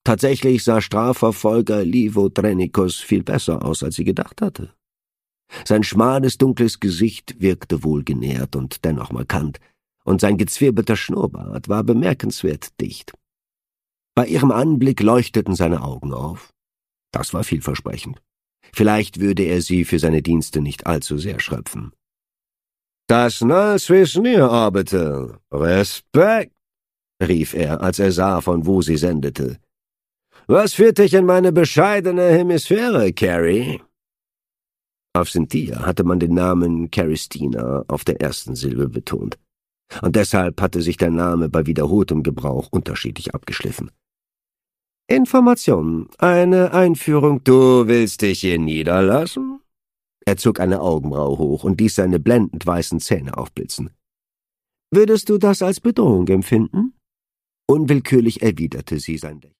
Tatsächlich sah Strafverfolger Livo Trenicus viel besser aus, als sie gedacht hatte. Sein schmales, dunkles Gesicht wirkte wohlgenährt und dennoch markant, und sein gezwirbelter Schnurrbart war bemerkenswert dicht. Bei ihrem Anblick leuchteten seine Augen auf. Das war vielversprechend. Vielleicht würde er sie für seine Dienste nicht allzu sehr schröpfen. »Das Null Swisnir Orbital! Respekt!« rief er, als er sah, von wo sie sendete. »Was führt dich in meine bescheidene Hemisphäre, Carrie?« Auf Cynthia hatte man den Namen Caristina auf der ersten Silbe betont, und deshalb hatte sich der Name bei wiederholtem Gebrauch unterschiedlich abgeschliffen. »Information, eine Einführung, du willst dich hier niederlassen?« Er zog eine Augenbraue hoch und ließ seine blendend weißen Zähne aufblitzen. »Würdest du das als Bedrohung empfinden?« Unwillkürlich erwiderte sie sein Lächeln.